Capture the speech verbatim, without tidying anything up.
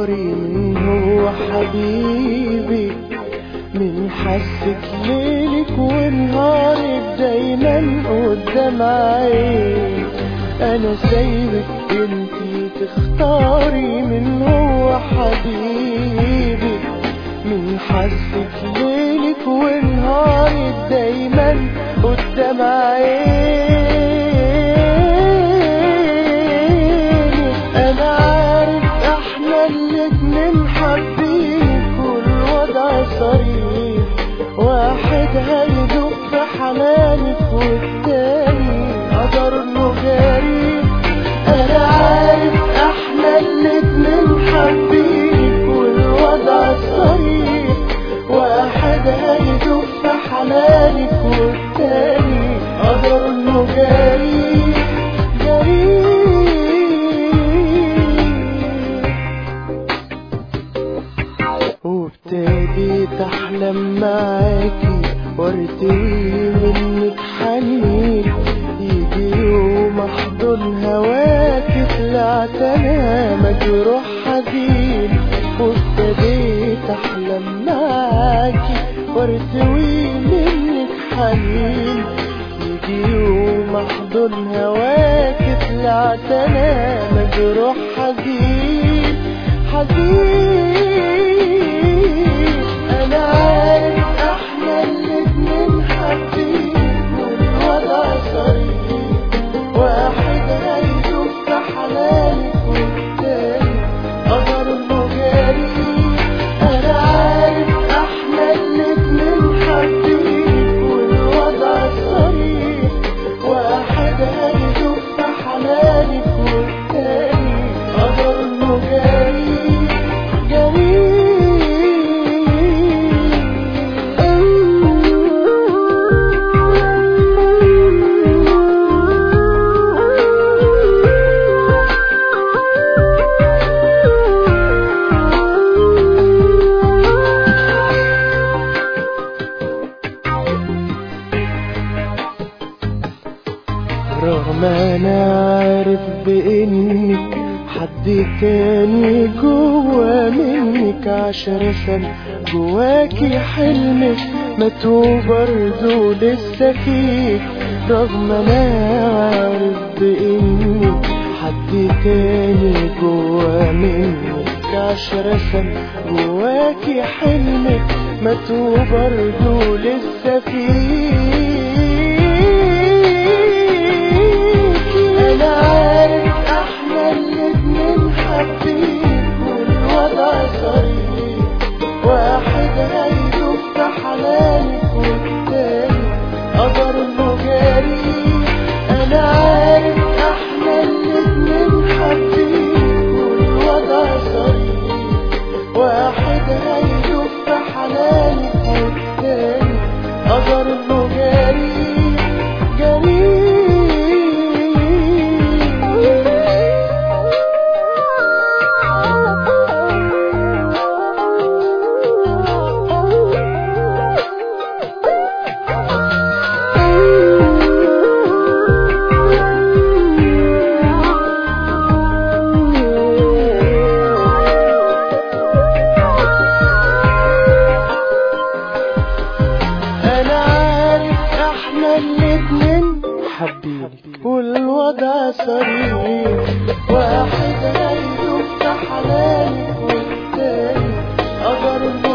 تختاري من هو حبيبي، من حسك ليلك ونهارك دايما قدام عيني. انا سايبك انتي تختاري من هو حبيبي، من حسك ليلك ونهارك دايما قدام عيني. انا عارف احنا الاتنين حابين والوضع صريح، واحد هيدوب في حنانك والتاني قدر انه جريح. انا عارف احنا الاتنين حابين والوضع صريح، واحد هيدوب في حنانك والتاني قدر انه جريح جريح. وابتديت احلم معاكي وارتوي منك حنين، يجي يوم احضن هواكي طلعت انا مجروح حزين. وابتديت احلم معاكي وارتوي منك حنين، يجي يوم احضن هواكي طلعت انا مجروح حزين حزين. انا عارف احنا الاتنين حابين والوضع صريح، واحد هيدوب في حنانك والتاني قدر انه جريح. انا عارف احنا الاتنين حابين والوضع صريح، واحد هيدوب في حنانك والتاني قدر انه جريح جريح. رغم انا عارف بانك حد تاني جوا منك، عشر سنة جواكي حلمك متو برضو لسه فيك. رغم انا عارف بانك حد تاني جوا منك، عشر سنة جواكي حلمك متو برضو لسه فيك. انا عارف احنا الاتنين حابين والوضع صريح، واحد هيدوب في حنانك والتاني قدر انه جريح. انا عارف احنا الاتنين حابين والوضع صريح، واحد هيدوب في حنانك والتاني قدر انه جريح جريح. الاتنين حابين والوضع صريح، واحد هيدوب في حنانك والتاني قدر